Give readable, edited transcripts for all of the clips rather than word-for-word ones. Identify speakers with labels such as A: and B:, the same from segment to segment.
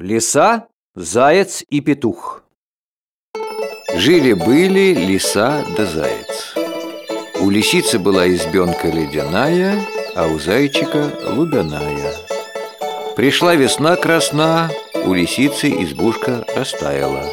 A: Лиса, заяц и петух. Жили-были лиса да заяц. У лисицы была избенка ледяная, а у зайчика лубяная. Пришла весна красна, у лисицы избушка растаяла,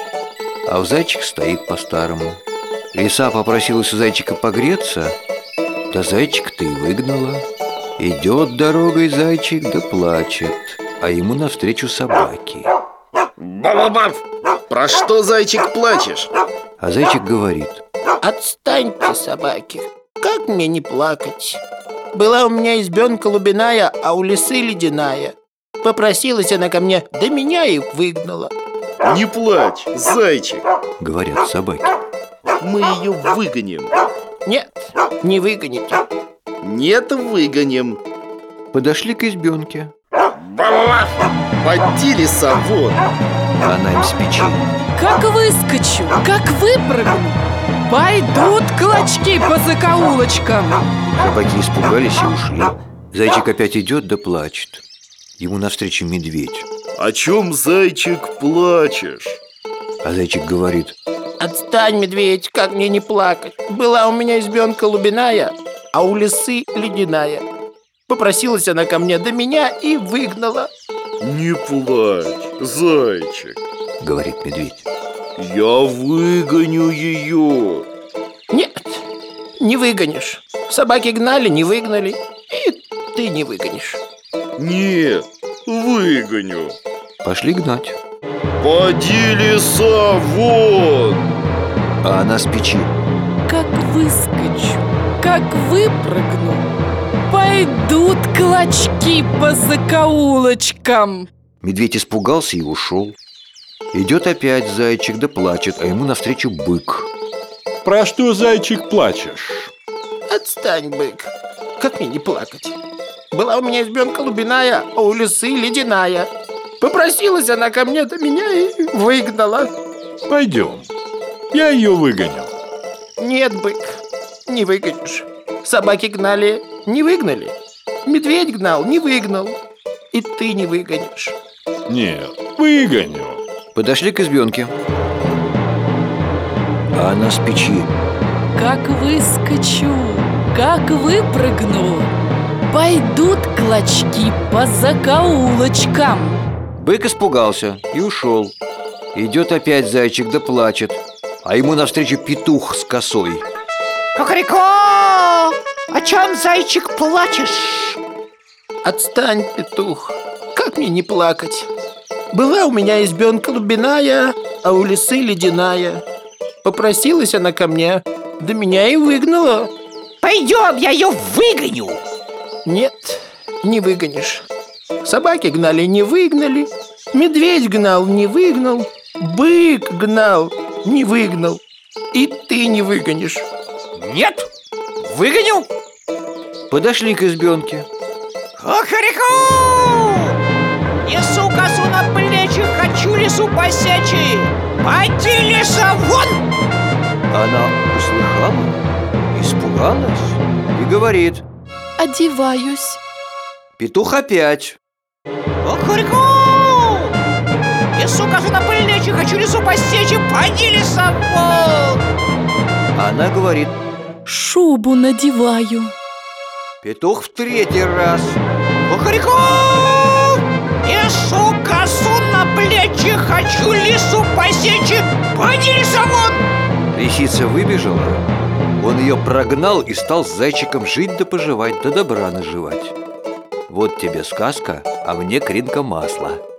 A: а у зайчика стоит по-старому. Лиса попросилась у зайчика погреться, да зайчик-то и выгнала. Идет дорогой зайчик да плачет, а ему навстречу собаки.
B: Бабабаб! Про что, зайчик, плачешь?
A: А зайчик говорит:
C: отстаньте, собаки, как мне не плакать? Была у меня избенка лубяная, а у лисы ледяная. Попросилась она ко мне, да меня и выгнала.
B: Не плачь, зайчик,
A: говорят собаки.
B: Мы ее выгоним.
C: Нет, не выгоните.
B: Нет, выгоним.
A: Подошли к избенке.
B: Бабабаб! Поди, лиса, вон!
A: А она им с печи:
D: как выскочу, как выпрыгну, пойдут клочки по закоулочкам.
A: Собаки испугались и ушли. Зайчик опять идет да плачет. Ему навстречу медведь.
B: О чем, зайчик, плачешь?
A: А зайчик говорит:
C: отстань, медведь, как мне не плакать? Была у меня избенка лубяная, а у лисы ледяная. Попросилась она ко мне, да меня и выгнала.
B: Не плачь, зайчик,
A: говорит медведь.
B: Я выгоню ее.
C: Нет, не выгонишь. Собаки гнали, не выгнали, и ты не выгонишь.
B: Нет, выгоню.
A: Пошли гнать.
B: Поди, лиса, вон!
A: А она с печи:
D: как выскочу, как выпрыгну, пойдут клочки по закоулочкам.
A: Медведь испугался и ушел. Идет опять зайчик да плачет, а ему навстречу бык.
E: Про что, зайчик, плачешь?
C: Отстань, бык, как мне не плакать? Была у меня избенка лубяная, а у лисы ледяная. Попросилась она ко мне, да меня и выгнала.
E: Пойдем, я ее выгоню.
C: Нет, бык, не выгонишь. Собаки гнали, не выгнали. Медведь гнал, не выгнал. И ты не выгонишь.
E: Нет, выгоню.
A: Подошли к избенке. А она с печи:
D: как выскочу, как выпрыгну, пойдут клочки по закоулочкам.
A: Бык испугался и ушел. Идет опять зайчик да плачет, а ему навстречу петух с косой.
C: Кукареку! О чем, зайчик, плачешь? Отстань, петух, как мне не плакать? Была у меня избенка лубяная, а у лисы ледяная. Попросилась она ко мне, да меня и выгнала.
F: Пойдем, я ее выгоню.
C: Нет, не выгонишь. Собаки гнали, не выгнали. Медведь гнал, не выгнал. Бык гнал, не выгнал. И ты не выгонишь.
F: Нет, выгоню.
A: Подошли к избенке.
F: Кукареку! Несу косу на плечи, хочу лису посечь. Пойди, лиса, вон!
A: Она услыхала, испугалась и говорит:
D: одеваюсь.
A: Петух опять:
F: Кукареку! Несу косу на плечи, хочу лису посечь. Пойди, лиса, вон!
A: она говорит:
D: шубу надеваю.
A: Петух в третий раз:
F: Кукареку! Несу косу на плечи, хочу лису посечь. Пойди, лиса, вон!
A: Лисица выбежала, он ее прогнал и стал с зайчиком жить да поживать, да добра наживать. Вот тебе сказка, а мне кринка масла.